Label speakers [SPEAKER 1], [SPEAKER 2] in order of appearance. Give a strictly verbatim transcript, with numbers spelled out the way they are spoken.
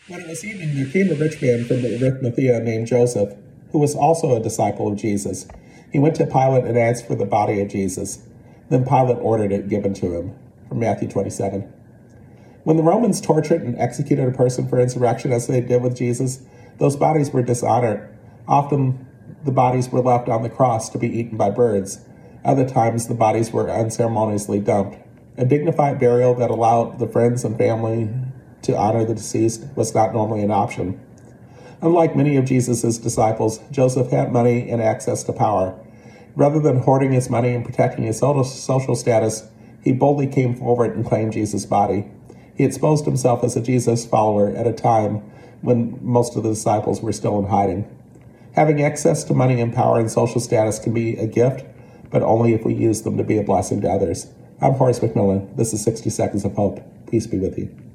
[SPEAKER 1] When it was evening, there came a rich man from Arimathea named Joseph, who was also a disciple of Jesus. He went to Pilate and asked for the body of Jesus. Then Pilate ordered it given to him. From Matthew twenty-seven. When the Romans tortured and executed a person for insurrection, as they did with Jesus, those bodies were dishonored. Often the bodies were left on the cross to be eaten by birds. Other times the bodies were unceremoniously dumped. A dignified burial that allowed the friends and family to honor the deceased was not normally an option. Unlike many of Jesus' disciples, Joseph had money and access to power. Rather than hoarding his money and protecting his social status, he boldly came forward and claimed Jesus' body. He exposed himself as a Jesus follower at a time when most of the disciples were still in hiding. Having access to money and power and social status can be a gift, but only if we use them to be a blessing to others. I'm Horace McMillan. This is sixty Seconds of Hope. Peace be with you.